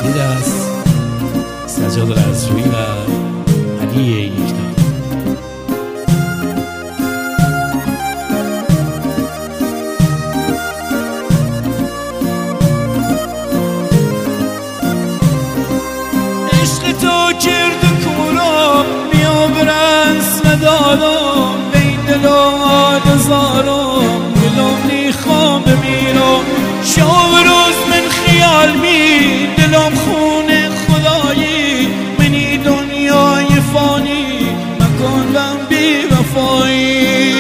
تقدیر است سجاد رزجویی و علی یکتا. عشق تو کرد کورا بیا برس و دارم بین دل و آدزارم دلم نیخوام بمیرم شب روز من خیال می دلم خونه خدایی منی دنیای فانی مکن بی وفایی.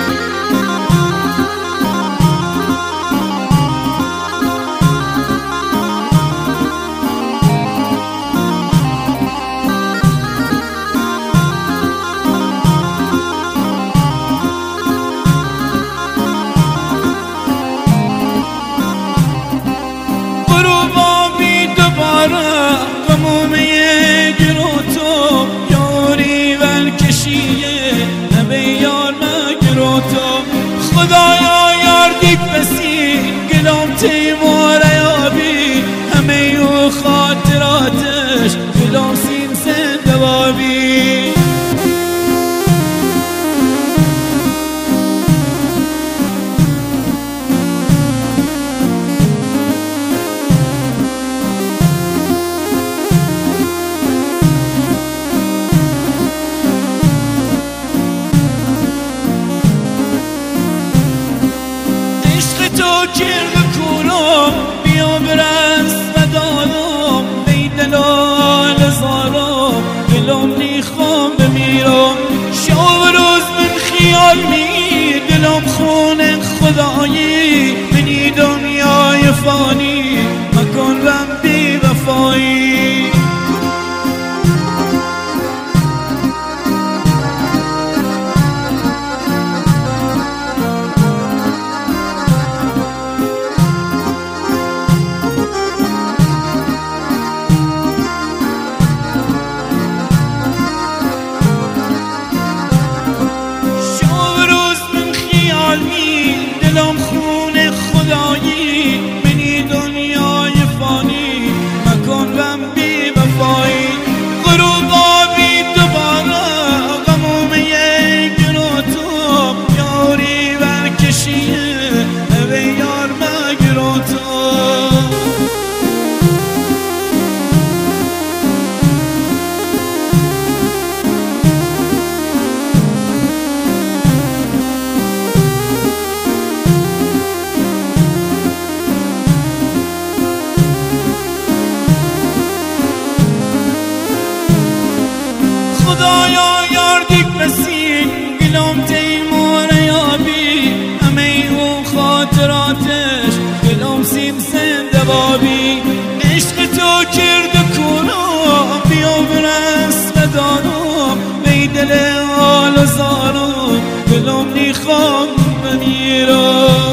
قمومه گرو تو یاری ولکشیه نبی یار مگرو تو خدایا یار دیک بسی گلام تیمور یابی همه یو خاطراتش گلام سین سند بابی. تو کرد کورم بیا برس و دارم بیدل آل زارم دلم نیخوام بمیرم شب روز من خیال می دلم خونه خدایی منی دنیای فانی مکن بی وفایی. دلم خونه خدایی منی دنیای فانی مکن بی وفایی. غروب آبی دوباره غمومه گرو تو یاری ورکشیه اوه یار مگرو تو. خدایا یار دیک بسی گلام تیمور یابی همه اون خاطراتش گلام سیم سند بابی. عشق تو کرد کورا بیا برس و دارم بیدل آل زارم گلام نیخوام بمیرم.